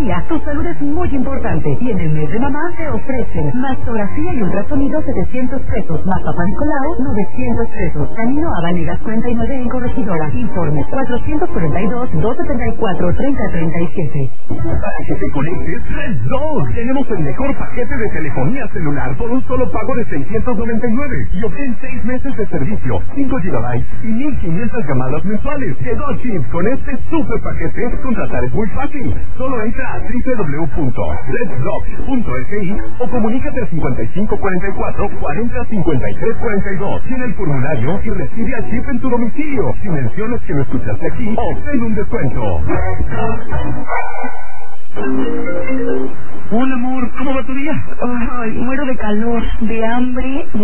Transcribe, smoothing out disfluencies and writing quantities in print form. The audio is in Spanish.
día, tu salud es muy importante. Y en el mes de mamá te ofrecen mastografía y ultrasonido 700 pesos, más Papá Nicolau 900 pesos. Camino a Vanegas 49 en Corregidora. Informes 442-274-3037. Para que te conectes, Red Dog. Tenemos el mejor paquete de telefonía celular por un solo pago de 699 y obtén 6 meses de servicio, 5 GB y 1500 llamadas mensuales. De 2 chips. Con este super paquete, contratar es muy fácil. Solo entra a www.reddog.fi o comunícate al 5544-405342. Llena el formulario y recibe al chip en tu domicilio. Si mencionas que lo escuchaste aquí, obtén un descuento. Hola, amor, ¿cómo va tu día? Ay, muero de calor, de hambre.